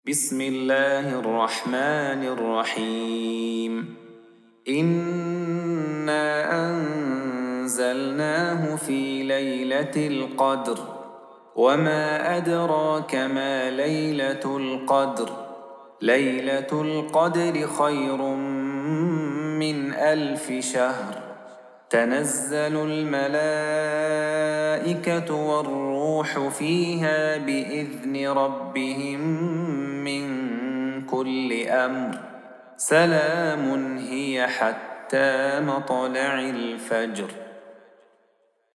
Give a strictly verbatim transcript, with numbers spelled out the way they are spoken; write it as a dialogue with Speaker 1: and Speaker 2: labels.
Speaker 1: بسم الله الرحمن الرحيم إنا أنزلناه في ليلة القدر وما أدراك ما ليلة القدر ليلة القدر خير من ألف شهر تنزل الملائكة والروح فيها بإذن ربهم من كل أمر سلام هي حتى مطلع الفجر.